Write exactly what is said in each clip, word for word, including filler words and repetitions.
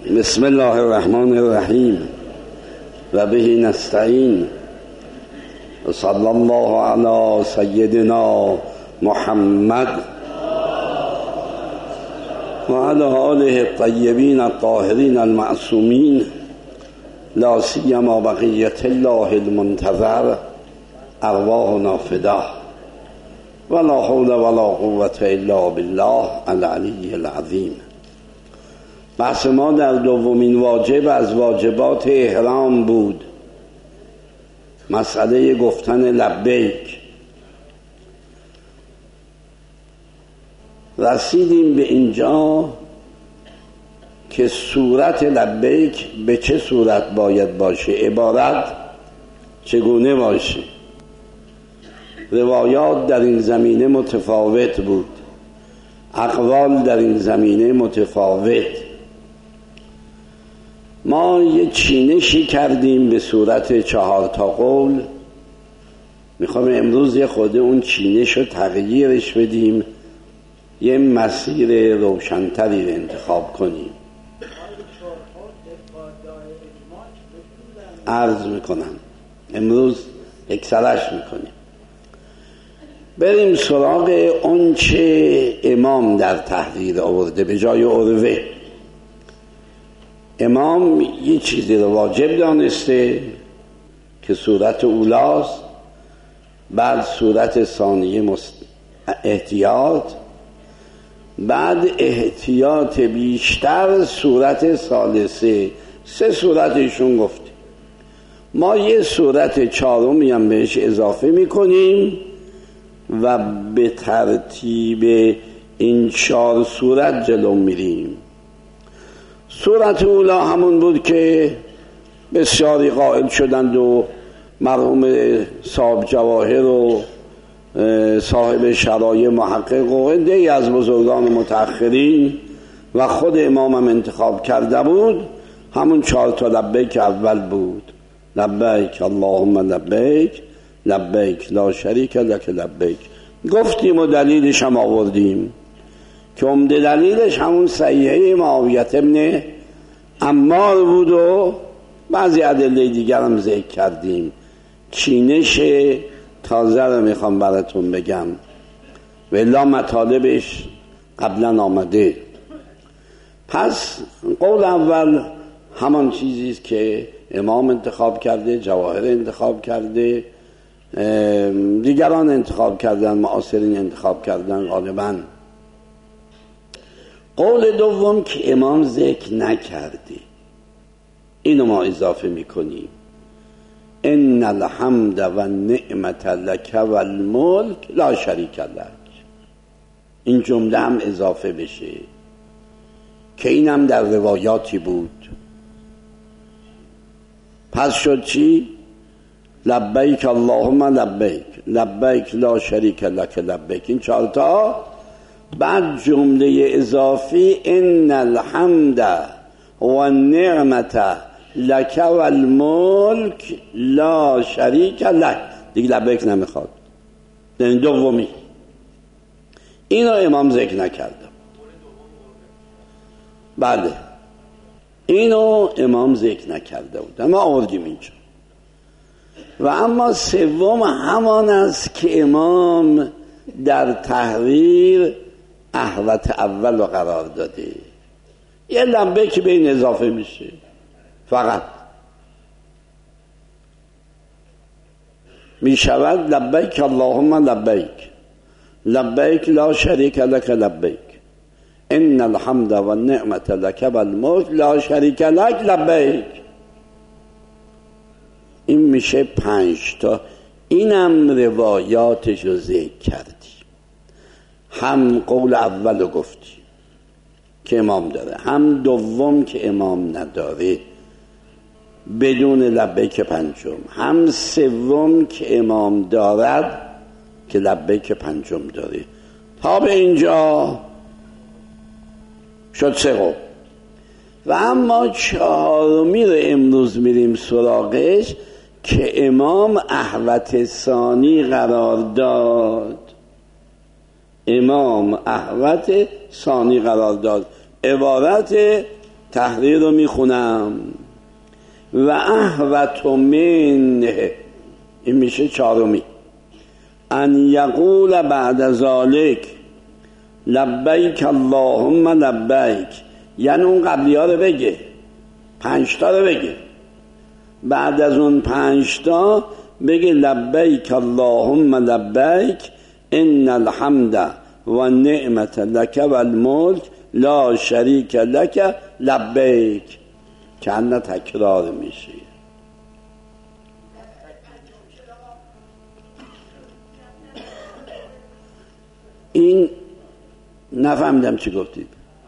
بسم الله الرحمن الرحیم و به نستعین و صلی الله علی سیدنا محمد و علی آله الطیبین الطاهرین المعصومین لا سیما بقیة الله المنتظر ارواحنا فداه ولا حول ولا قوة الا بالله العلی العظیم. بحث ما در دومین واجب از واجبات احرام بود، مسئله گفتن لبیک. رسیدیم به اینجا که صورت لبیک به چه صورت باید باشه، عبارت چگونه باشه. روایات در این زمینه متفاوت بود، اقوال در این زمینه متفاوت. ما یه چینشی کردیم به صورت چهار تا قول. میخوام امروز یه خود اون چینش رو تغییرش بدیم، یه مسیر روشنتری رو انتخاب کنیم. عرض میکنم امروز اکثرش میکنیم. بریم سراغ اون چه امام در تحریر آورده به جای عروه. امام یه چیزی رو واجب دانسته که صورت اولاست، بعد صورت ثانیه مست... احتیاط، بعد احتیاط بیشتر صورت ثالثه. سه صورتشون گفته. ما یه صورت چهارمی هم بهش اضافه میکنیم و به ترتیب این چهار صورت جلو میریم. صورت اولا همون بود که بسیاری قائل شدند و مرحوم صاحب جواهر و صاحب شرایع محقق و عده‌ای از بزرگان متأخرین و خود امام هم انتخاب کرده بود. همون چهار تا لبیک اول بود. لبیک اللهم لبیک لبیک لا شریک لک لبیک. گفتیم و دلیلش هم آوردیم که عمده دلیلش همون صحیحه معاویه ابن عمار بود و بعضی ادله دیگر هم ذکر کردیم. چینش تازه رو میخوام براتون بگم و الا مطالبش قبلا آمده. پس قول اول همان چیزیست که امام انتخاب کرده، جواهر انتخاب کرده، دیگران انتخاب کردن، معاصرین انتخاب کردن غالباً. قول دوم که امام ذکر نکرده، اینو ما اضافه میکنیم. ان الحمد و النعمت لک و الملک لا شریک لک. این جمله هم اضافه بشه که اینم در روایاتی بود. پس شد چی؟ لبیک اللهم لبیک لبیک لا شریک لک لبیک. این چهار تا. بعد جمله اضافی ان الحمد و النعمت لک و الملک لا شریک لک. دیگه لبیک نمیخواد. این دومی. اینو امام ذکر نکرده. بله اینو امام ذکر نکرده بود، اما آوردیم اینجا. و اما سوم همان است که امام در تحریر احوت اول رو قرار داده. یه لبیک به این اضافه میشه فقط. میشود لبیک اللهم لبیک لبیک لا شریک لک لبیک ان الحمد و النعمت لک و الملک لا شریک لک لبیک. این میشه پنج تا. اینم روایاتش رو ذکر کردی. هم قول اول رو گفتی که امام داره، هم دوم که امام نداره بدون لبیک پنجم، هم سوم که امام دارد که لبیک پنجم داره. تا به اینجا شد سه قول. و اما چهارمی رو امروز میریم سراغش که امام احوت ثانی قرار داد. امام احوت ثانی قرار داد. عبارت تحریر رو میخونم. و احوط منه، این میشه چهارمی، ان یقول بعد ذالک لبیک اللهم لبیک، یعنی اون قبلی ها رو بگه، پنجتا رو بگه، بعد از اون پنجتا بگه لبیک اللهم لبیک ان الحمد و النعمت لک و الملک لا شریک لک لبیک. چند تکرار میشه. این نفهمیدم چی گفتید.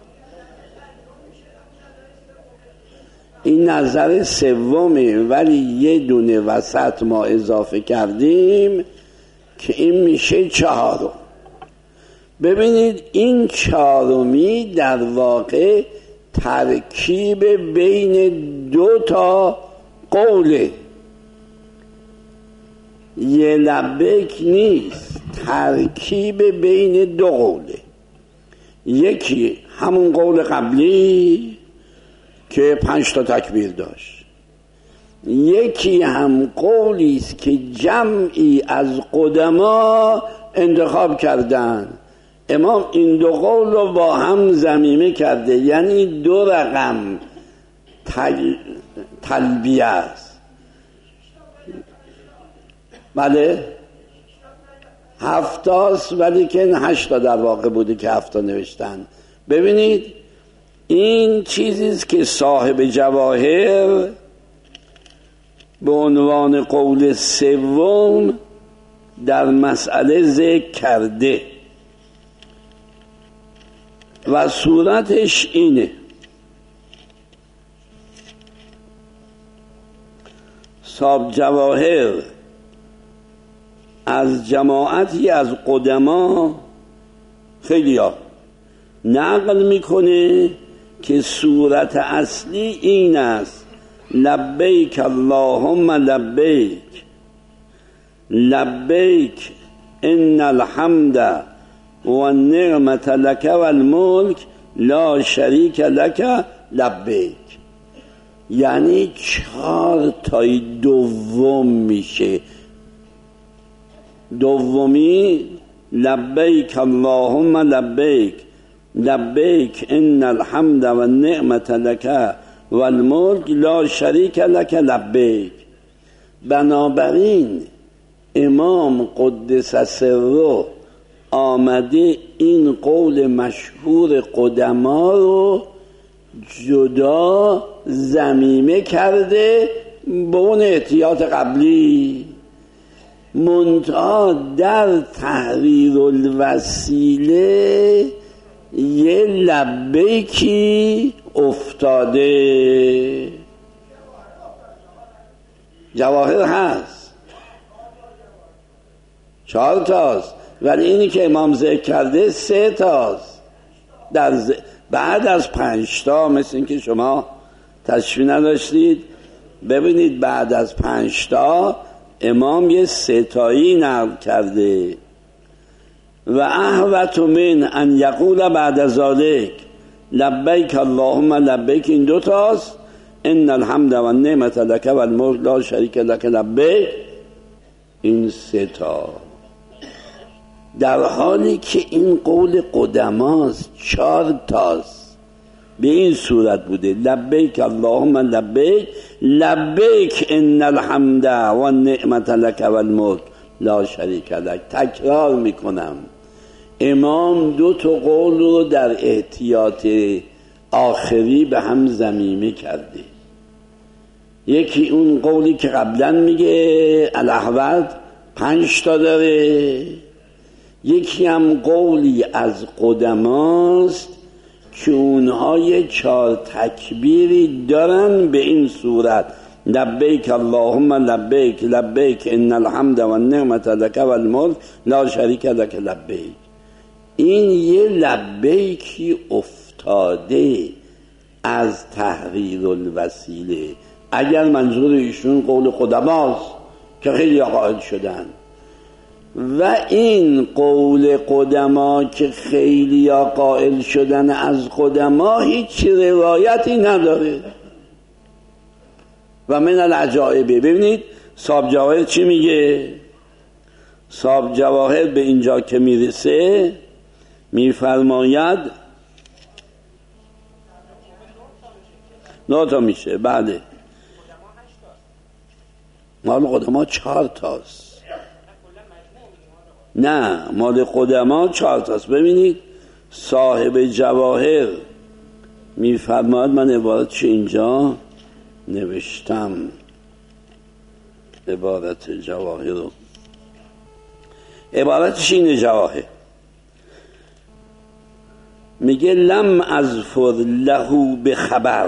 این نظر سومه، ولی یه دونه وسط ما اضافه کردیم که این میشه چهارم. ببینید این چهارمی در واقع ترکیب بین دو تا قوله، یه لبیک نیست، ترکیب بین دو قوله. یکی همون قول قبلی که پنج تا تکبیر داشت، یکی هم قولی است که جمعی از قدما انتخاب کردن. امام این دو قول رو با هم ضمیمه کرده، یعنی دو رقم تل... تلبیه است. بله هفتاست، ولی که هشتا در واقع بوده که هفتا نوشتن. ببینید این چیزیست که صاحب جواهر به عنوان قول سوم در مسئله ذکر کرده و صورتش اینه. صاحب جواهر از جماعتی از قدما خیلی ها نقل میکنه که صورت اصلی این است: لبیک اللهم لبیک لبیک ان الحمد و النعمت لک و الملک لا شریک لک لبیک. یعنی چهار تای دوم میشه. دومی لبیک اللهم لبیک لبیک ان الحمد و النعمت لک و الملک لا شریک لک لبیک. بنابراین امام قدس سره آمده این قول مشهور قدما رو جدا ضمیمه کرده به اون احتیاط قبلی. منتها در تحریر الوسیله یه لبیکی افتاده. جواهر هست چهار تاست، ولی اینی که امام ذکر کرده سه تاست. در ز... بعد از پنج تا، مثل این که شما تشریح نداشتید، ببینید بعد از پنج تا امام یه سه تایی نقل کرده. و احوط من ان یقول بعد ذالک لبیک اللهم لبیک، این دو تاست. ان الحمد و النعمت لک و الملک لا شریک لک لبیک، این سه تا. در حالی که این قول قدماست چهار تاست. به این صورت بوده: لبیک اللهم لبیک لبیک ان الحمد و النعمت لک و الملک لا شریک لک. تکرار میکنم، امام دو تا قول رو در احتیاط آخری به هم ضمیمه کرده. یکی اون قولی که قبلا میگه الاحوط پنج تا داره، یکی هم قولی از قدماست که اونها یه چهار تکبیری دارن به این صورت: لبیک اللهم لبیک لبیک ان الحمد و النعمت لک و الملک لا شریک لک لبیک. این یه لبیکی افتاده از تحریر الوسیله، اگر منظور ایشون قول قدماست که خیلی قائل شدن. و این قول قدما که خیلی ها قائل شدن از قدما هیچ روایتی نداره. و من العجائبه. ببینید صاحب جواهر چی میگه؟ صاحب جواهر به اینجا که میرسه میفرماید نه تا میشه. بعد مال قدما چهار تاست. نه مال قدما چهار تاست. ببینید صاحب جواهر میفرماید، من عبارتش اینجا نوشتم، عبارت جواهر رو، عبارتش اینه جواهر میگه لم اظفر له به خبر،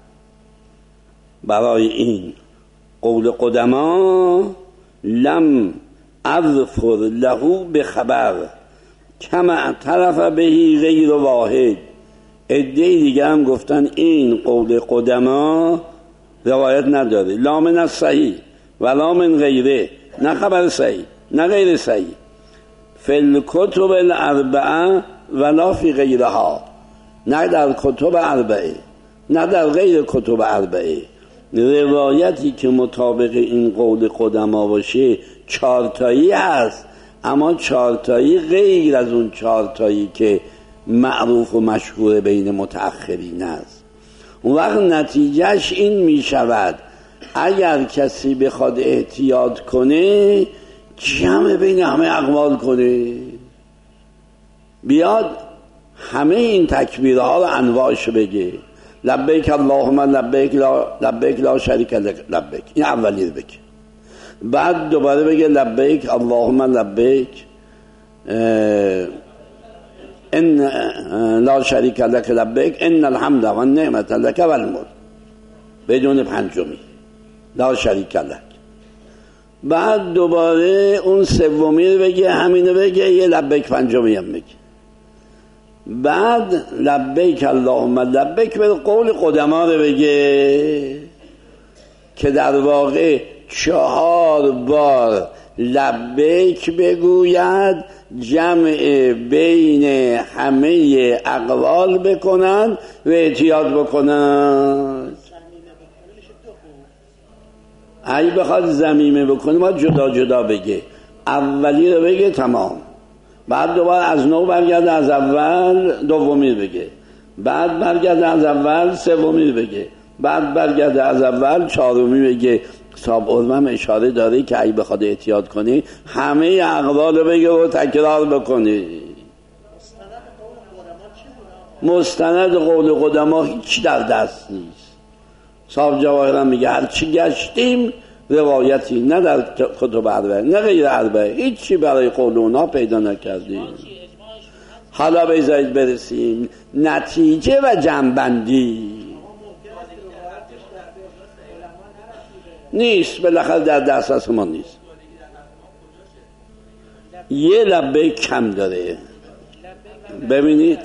برای این قول قدما لم اظفر له به خبر کما اعترف بهی غیر واحد. عده‌ای دیگه هم گفتن این قول قدما روایت نداره، لا من الصحیح ولا من غیره، نه خبر صحیح نه غیر صحیح، فی الکتب الاربعه ولا فی غیرها، نه در کتب اربعه نه در غیر کتب اربعه. روایتی که مطابق این قول قدما باشه چارتایی هست، اما چارتایی غیر از اون چارتایی که معروف و مشهور بین متأخرین است. اون وقت نتیجهش این می شود اگر کسی بخواد احتیاط کنه جمع بین همه اقوال کنه، بیاد همه این تکبیرها رو انواعش بگه، لبیک اللهم لبیک لا لبیک لا شریک لک لبیک، این اولی رو بگه، بعد دوباره بگه لبیک اللهم لبیک ان لا شریک لک لبیک ان الحمد و النعمت لک و الملک، بدون پنجمی لا شریک لک. بعد دوباره اون سومی رو بگه، همینو بگه، یه لبیک پنجمی هم بگه، بعد لبیک اللهم لبیک به قول قدما رو بگه که در واقع چهار بار لبیک بگوید، جمع بین همه اقوال بکنند و احتیاط بکنند. اگه بخواد ضمیمه بکنه باید جدا جدا بگه، اولی رو بگه تمام، بعد دوباره از نو برگرده از اول دومی رو بگه، بعد برگرده از اول سومی رو بگه، بعد برگرده از اول چهارمی بگه. صاحب علم اشاره داره که اگه بخواد احتیاط کنی همه اقوال رو بگه و تکرار بکنی. مستند قول قدما هیچ در دست نیست. صاحب جواهر هم میگه هرچی گشتیم روایتی نه در کتب اربعه نه غیر اربعه هیچی برای قول اونا پیدا نکردیم. حالا بذارید برسیم نتیجه و جنبندی. نیست، بالاخره در دسترس ما نیست. یه لبیک کم داره. ببینید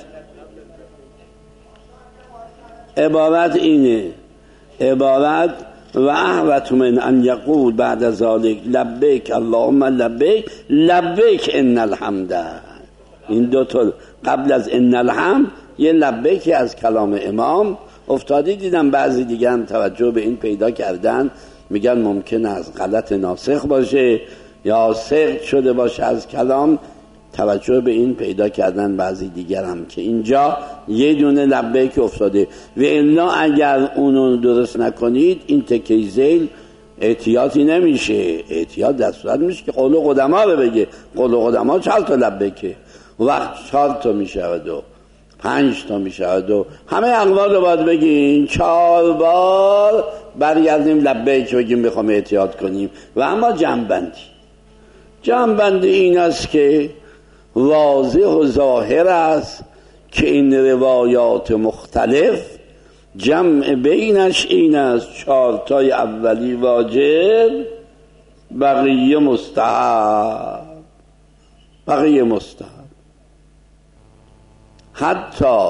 عبارت اینه، عبارت و احوت من ان یقول بعد ذالک لبیک اللهم لبیک لبیک ان الحمد. این دو تا قبل از ان الحمد یه لبیکی از کلام امام افتادی. دیدم بعضی دیگه هم توجه به این پیدا کردن، میگن ممکن از غلط ناسخ باشه یا سقط شده باشه از کلام، توجه به این پیدا کردن بعضی دیگر هم که اینجا یه دونه لبیک افتاده و الا اگر اونو درست نکنید این تکه ذیل احتیاطی نمیشه. احتیاط در صورت میشه که قول قدما رو بگه. قول قدما چهار تا لبیکه، وقت چهار تا میشود و پنج تا میشود و همه اقوال رو باید بگیم چهار بار برگردیم لبیک بگیم بخوام احتیاط کنیم. و اما جنبندی جنبندی این است که واضح و ظاهر است که این روایات مختلف جمع بینش این است چهارتای اولی واجب، بقیه مستحب. بقیه مستحب حتی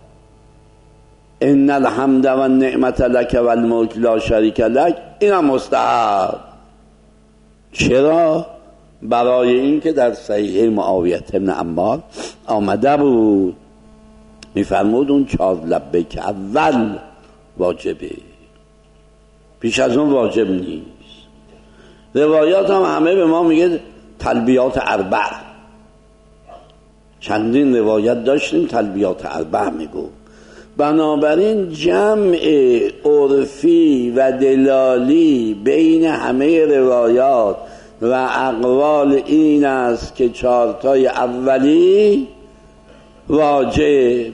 ان الحمد و النعمت لک و الملک لا شریک لک این هم مستحب. چرا؟ برای این که در صحیح معاویه بن عمار آمده بود میفرمود اون چهار لبیک اول واجبه، پیش از اون واجب نیست. روایات هم همه به ما میگه تلبیات اربع، چندین روایت داشتیم تلبیات اربع میگو. بنابراین جمع عرفی و دلالی بین همه روایات و اقوال این است که چهارتای اولی واجب،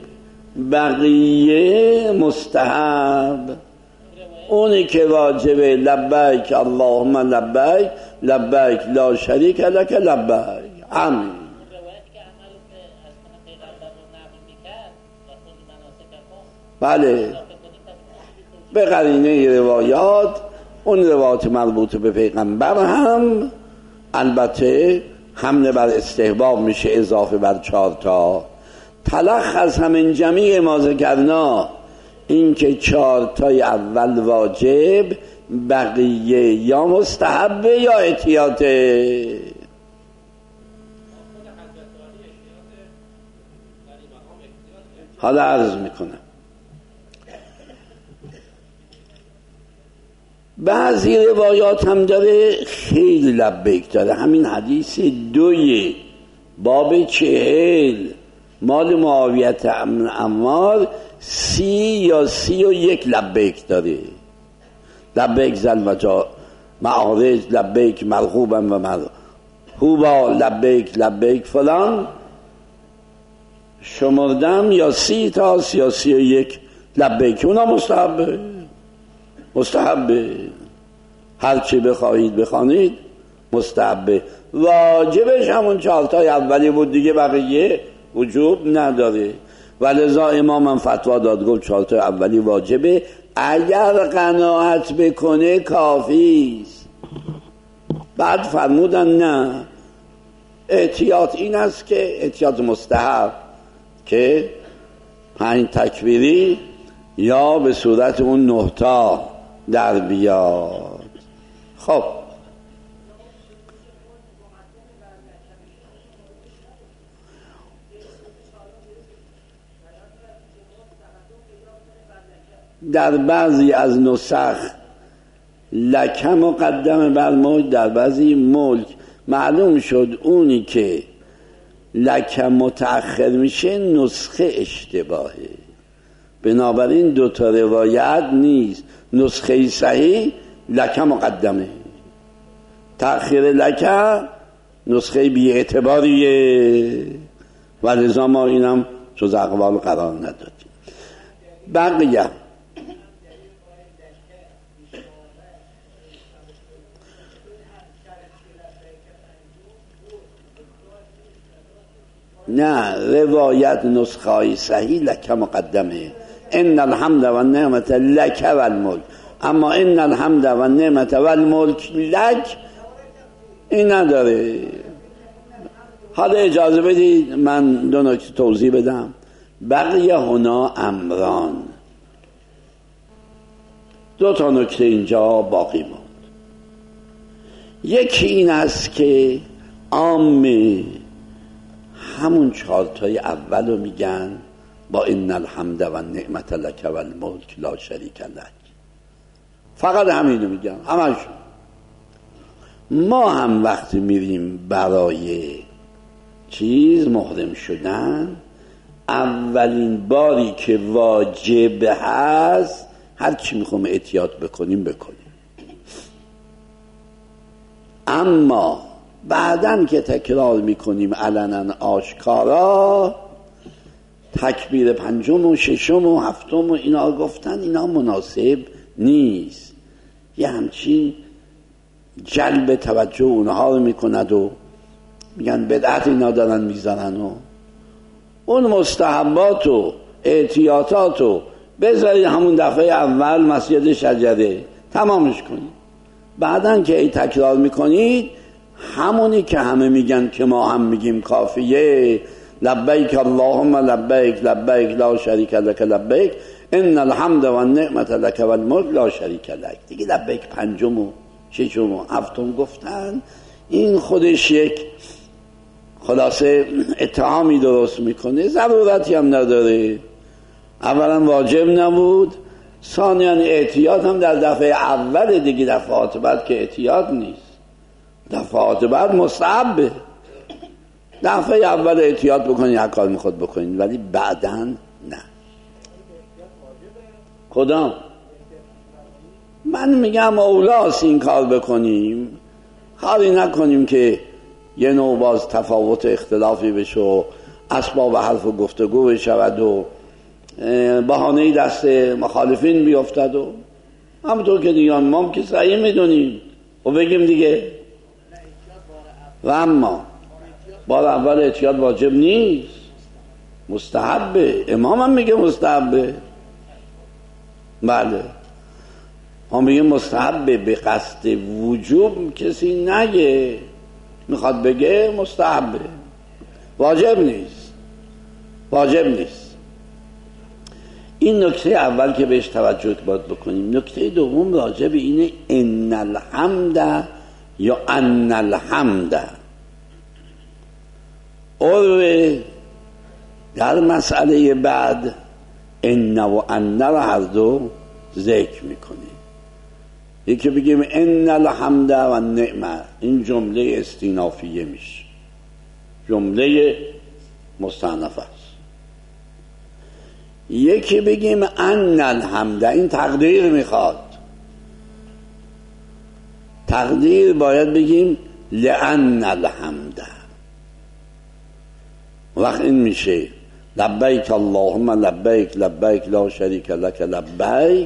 بقیه مستحب. اونی که واجبه لبیک اللهم لبیک لبیک لا شریک لک لبیک، همین. بله، به قرینه روایات اون روایات مربوط به پیغمبر هم البته حمله بر استحباب میشه اضافه بر چهار تا. تلخص همین جمیع ما ذکرنا این که چهار تای اول واجب، بقیه یا مستحب یا احتیاطه. حالا عرض میکنم بعضی روایات هم داره خیلی لبیک داره. همین حدیث دوی باب چهل مال معاویه بن عمار سی یا سی و یک لبیک داره. لبیک زل و جا معارج، لبیک مرغوبا و مرغوبا، لبیک لبیک فلان شمردم، یا سی تاست یا سی و یک لبیک. اونا مستحبه، مستحبه هر چی بخواهید بخوانید مستحبه. واجبش همون چهارتای اولی بود دیگه، بقیه وجوب نداره. ولذا امام هم فتوا داد گفت چهارتای اولی واجبه، اگر قناعت بکنه کافیست. بعد فرمودن نه، احتیاط این است که احتیاط مستحب که پنج تکبیری یا به صورت اون نهتا در بیاد. خب در بعضی از نسخ لکه مقدم بر ملک، در بعضی ملک. معلوم شد اونی که لکه متأخر میشه نسخه اشتباهه، بنابراین دوتا روایت نیست. نسخه صحیح لکه مقدمه، تأخیر لکه نسخه بی اعتباریه، و لذا ما اینم جز اقوال قرار ندادیم. بقیه نه، روایت نسخه های صحیح لکه مقدمه، ان الحمد و النعمت لک و الملک. اما ان الحمد و النعمت و الملک لک این نداره. حالا اجازه بدید من دو نکته توضیح بدم. بقیه هنا امران، دو تا نکته اینجا باقی موند. یکی این است که عامه همون چهارتای اول رو میگن با ان الحمد و النعمت لک و الملک لا شریک لک، فقط همینو میگن همشون. ما هم وقتی میریم برای چیز محرم شدن، اولین باری که واجب هست هر چی میخوام احتیاط بکنیم بکنیم. اما بعدن که تکرار میکنیم علنا آشکارا، تکبیر پنجم و ششم و هفتم و اینا گفتن اینا مناسب نیست. یه همچین جلب توجه اونها رو میکند و میگن بدعت اینا دارن میزنن و اون مستحبات و احتیاطات و بذارید همون دفعه اول مسجد شجره تمامش کنید. بعدن که ای تکرار میکنید همونی که همه میگن که ما هم میگیم کافیه، لبیک اللهم لبیک لبیک لا شریک لک لبیک ان الحمد و النعمت لک و الملک لا شریک لک. دیگه لبیک پنجم و ششم و هفتم گفتن این خودش یک خلاصه اتهامی درست میکنه، ضرورتی هم نداره. اولا واجب نبود، ثانیاً احتیاط هم در دفعه اول دیگه، دفعات بعد که احتیاط نیست، دفعات بعد مستحبه. دفعه اول احتیاط بکنید، هر کار میخواد بکنید، ولی بعداً نه. کدام؟ من میگم اولاست این کار بکنیم، کاری نکنیم که یه نوع باز تفاوت اختلافی بشه و اسباب حرف و گفتگو بشود و بهانه دست مخالفین بیفتد و همونطور که دیگه ما که صحیح میدونیم و بگیم دیگه. و اما بار اول احتیاط واجب نیست، مستحبه. امام هم میگه مستحبه. بله، هم میگه مستحبه، به قصد وجوب کسی نگه، میخواد بگه مستحبه، واجب نیست، واجب نیست. این نکته اول که بهش توجه باید بکنیم. نکته دوم راجع به اینه ان الحمد یا ان الحمد. عروه در مسئله بعد ان و ان را هر دو ذکر میکنه. یکی بگیم ان الحمد و النعمه، این جمله استینافیه میشه، جمله مستأنفه است. یکی بگیم ان الحمد، این تقدیر میخواد. تقدیر باید بگیم لان الحمد. وقت این میشه لبیک اللهم لبیک لبیک لا شریک لک لبیک.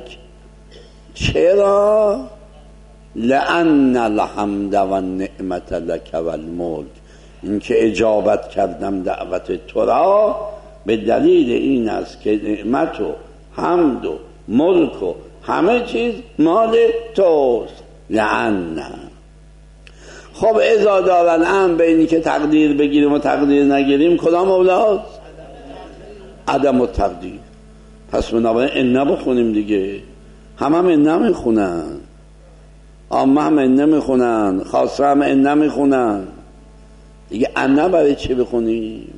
چرا؟ لان الحمد و النعمت لک و الملک، این که اجابت کردم دعوت تو را به دلیل این است که نعمت و حمد و ملک و همه چیز مال توست. لان. خب اذا دارن هم بینی که تقدیر بگیریم و تقدیر نگیریم، کدام اولاد؟ عدم و تقدیر. پس بنابراین ان بخونیم دیگه. هم هم ان میخونن، عامه هم ان میخونن، خاصه هم ان میخونن دیگه. ان برای چی بخونیم؟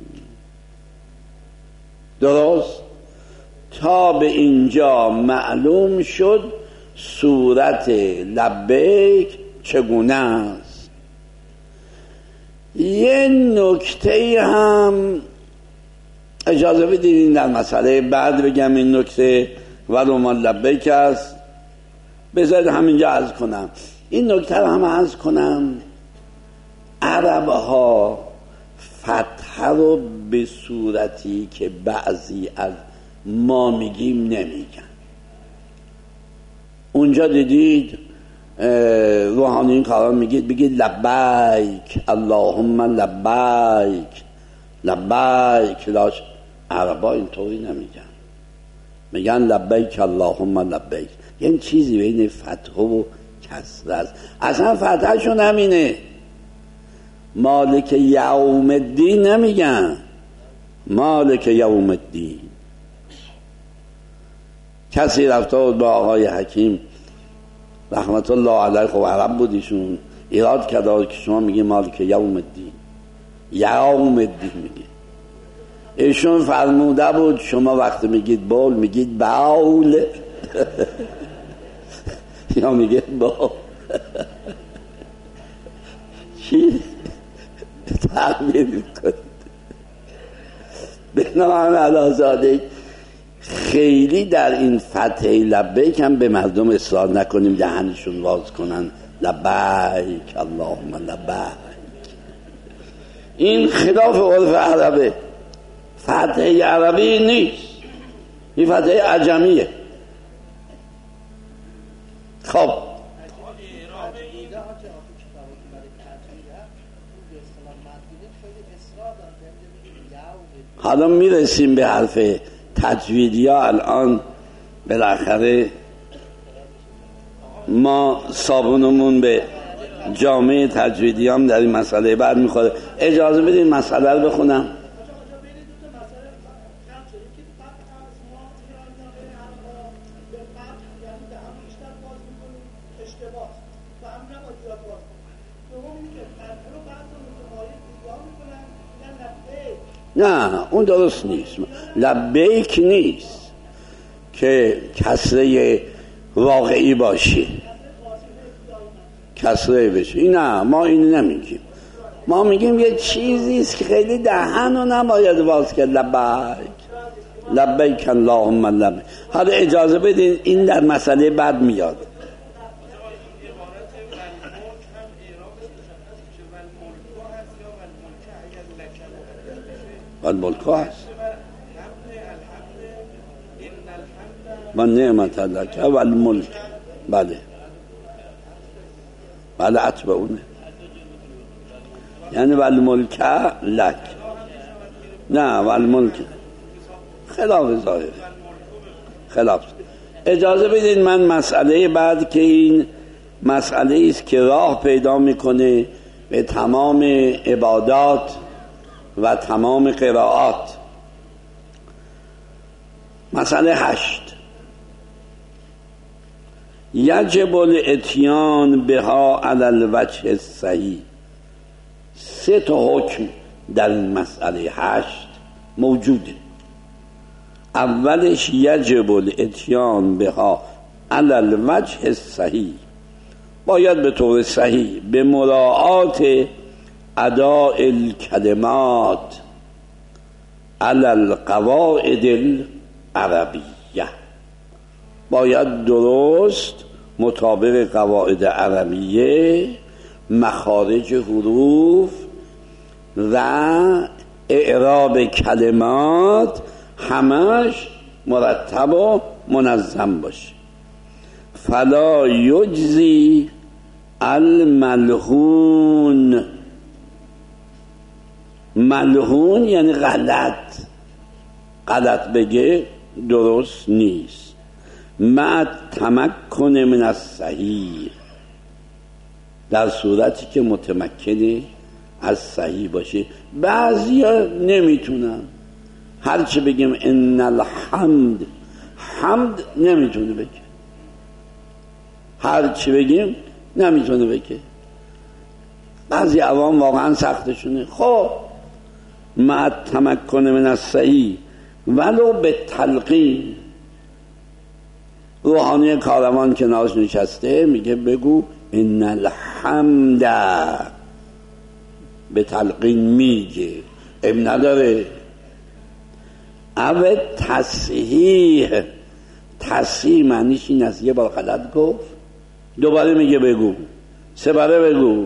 درست؟ تا به اینجا معلوم شد صورت لبیک چگونه است. یه نکته هم اجازه بدید در مسئله بعد بگم. این نکته ولو ما لبیک است، بذارید همینجا عرض کنم. این نکته رو هم عرض کنم. عرب ها فتح رو به صورتی که بعضی از ما میگیم نمیگن. اونجا دیدید روحانی این کارا میگید، بگید لبیک اللهم لبیک لبیک لاش. عربا اینطوری نمیگن، میگن لبیک اللهم لبیک. یعنی چیزی بین فتح و کسر است. اصلا فتحشون همینه. مالک یوم الدین نمیگن، مالک یوم الدین. کسی رفته بود با آقای حکیم رحمت الله علیه، خب عرب بود ایشون، ایراد کرده که شما میگی مالک یوم الدین، یوم الدین میگی. ایشون فرموده بود شما وقتی میگید بول میگید باول یا میگید باول. چی؟ تعبیر میکنید. بنابراین علازاده خیلی در این فتح لبیک هم به مردم اصرار نکنیم دهنشون واز کنن لبیک اللهم لبیک. این خلاف عرف عربه. فتح عربی نیست، این فتح عجمیه. خب حالا میرسیم به حرف تجویدی ها. الان بالاخره ما صابونمون به جامعه تجویدی هم در این مسئله بعد میخوره. اجازه بدین مسئله رو بخونم. نه اون درست نیست. لبیک نیست که کسره واقعی باشه، کسره بشه. نه ما اینو نمیگیم، ما میگیم یه چیزیست که خیلی دهن رو نباید باز کرد. لبیک لبیک اللهم لبیک. حالا اجازه بدین این در مسئله بعد میاد. والملک هست و نعمت لک والملک. بله بله عطبه اونه، یعنی والملک لک. نه والملک خلاف ظاهره، خلاف. اجازه بدین من مسئله بعد که این مسئله است که راه پیدا میکنه به تمام عبادات و تمام قرائات. مسئله هشت، یجب الاتیان بها علی الوجه الصحیح. سه تا حکم در این مسئله هشت موجوده. اولش یجب الاتیان بها علی الوجه الصحیح، باید به طور صحیح به مراعات اداء الکلمات علی القواعد العربیه، باید درست مطابق قواعد عربیه مخارج حروف و اعراب کلمات همش مرتب و منظم باشه. فلا یجزی الملحون. ملحون یعنی غلط، غلط بگه درست نیست. مع تمکن من الصحیح، در صورتی که متمکنه از صحیح باشه. بعضی ها نمیتونن، هرچی بگیم ان الحمد، حمد نمیتونه بگه، هرچی بگیم نمیتونه بگه. بعضی عوام واقعا سختشونه. خب مع تمکن من الصحیح ولو به تلقین. روحانی کاروان که ناز نشسته میگه بگو ان الحمد، به تلقین میگه، اب نداره. او تصحیح، تصحیح معنیش این است یه بار غلط گفت دوباره میگه بگو، سه باره بگو.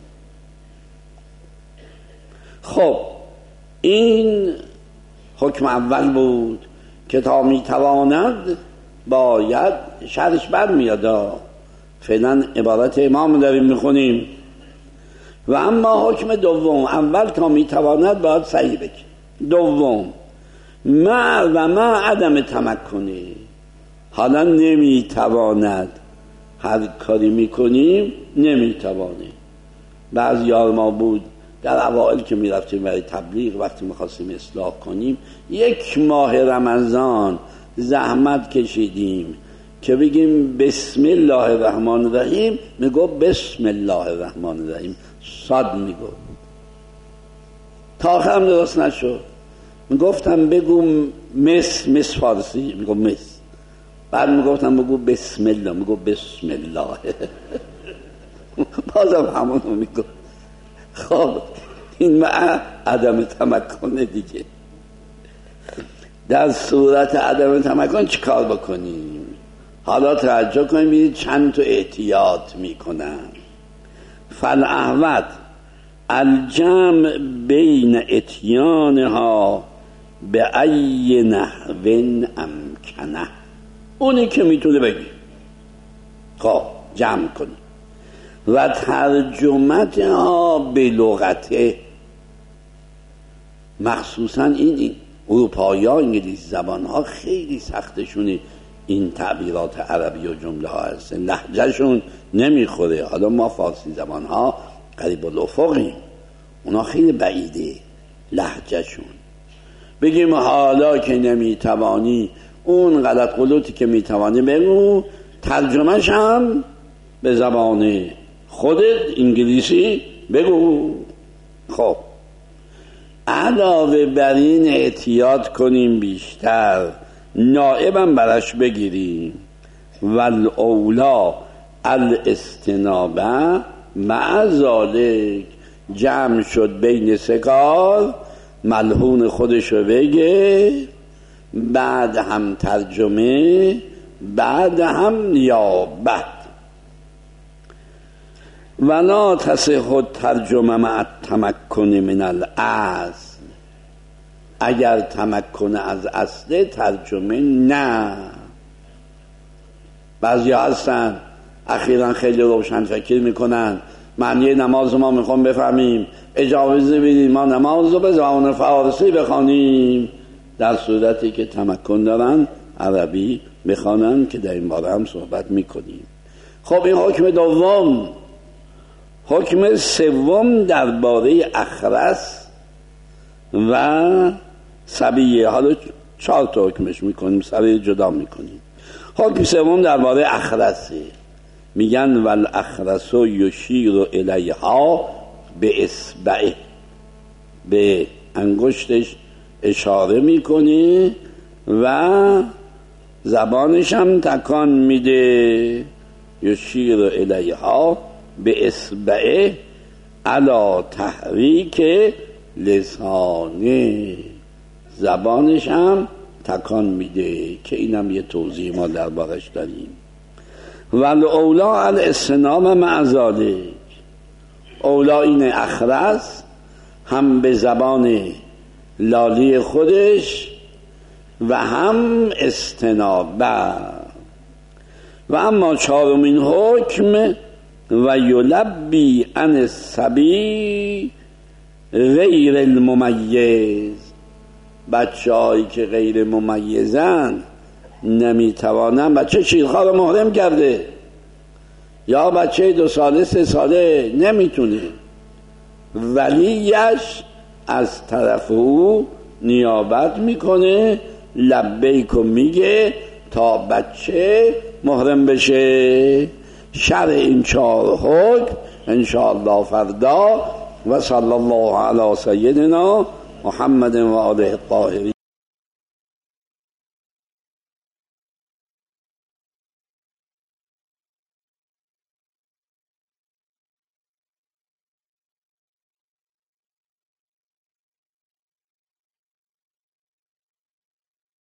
خب این حکم اول بود که تا میتواند باید شرش بر میاد. فعلا عبارت امام داریم میخونیم. و اما حکم دوم، اول تا میتواند باید صحیح بگه. دوم مع و مع عدم تمکنه، حالا نمیتواند، هر کاری میکنیم نمیتوانه. بعضی یار ما بود در اوائل که میرفتیم برای تبلیغ، وقتی میخواستیم اصلاح کنیم، یک ماه رمضان زحمت کشیدیم که بگیم بسم الله الرحمن الرحیم، میگو بسم الله الرحمن الرحیم، صاد میگو. تا آخرم درست نشد. میگفتم بگو مس، مس فارسی، میگو مس. بعد میگفتم بگو بسم الله، میگو بسم الله. بازم همونو میگو. خب این مع عدم تمکنه دیگه. در صورت عدم تمکن چی کار بکنیم؟ حالا توجه کنیم، ببینید چند تا احتیاط میکنن. فالاحوط الجمع بین اتیانها به ای نحو امکنه، اونی که میتونه بگی خب جمع کنی. و ترجمتها به لغته، مخصوصا این, این اروپایی ها انگلیسی زبان ها خیلی سختشونه این تعبیرات عربی و جمله ها هست، لهجهشون نمیخوره. حالا ما فارسی زبان ها قریب الافقیم، اونا خیلی بعیده لهجهشون. بگیم حالا که نمیتوانی اون غلط غلطی که میتوانی بگو، ترجمهش هم به زبان خودت انگلیسی بگو. خب علاوه بر این احتیاط کنیم بیشتر، نائبم برش بگیریم. والاولا الاستنابه مع ذالک، جمع شد بین سکار، ملحون خودشو بگه، بعد هم ترجمه، بعد هم نیابت. ولا تصح ترجمه مع التمکن من الاصل، اگر تمکن از اصل ترجمه نه. بعضی هستن اخیراً خیلی روشن فکر میکنن معنی نماز ما میخوام بفهمیم، اجازه بدید ما نماز رو به زبان فارسی بخوانیم، در صورتی که تمکن دارن عربی بخوانن که در این باره هم صحبت میکنیم. خب این حکم دوم. حکم سوم درباره اخرس و صبیه. حالا چهار تا حکمش میکنیم، صبیه جدا میکنیم. حکم سوم درباره اخرسه. میگن والاخرس یشیر الیها به اصبعه، به انگشتش اشاره میکنه و زبانش هم تکان میده. یشیر الیها به اصبعه علی تحریک لسانه، زبانش هم تکان میده که اینم یه توضیح ما دربارش داریم. ول اولا الاستناب مع ذالک، اولا این اخرس هم به زبان لالی خودش و هم استنابه. و اما چهارمین حکم و یلبی عن الصبی غیر الممیز، بچه هایی که غیر ممیزن نمیتوانن، بچه شیرخوار رو محرم کرده یا بچه دو ساله سه ساله نمیتونه، ولیش از طرف او نیابت میکنه، لبیک میگه تا بچه محرم بشه. شرح این چهار حکم انشاءالله فردا. و صلی الله علی سیدنا محمد و آله الطاهرین.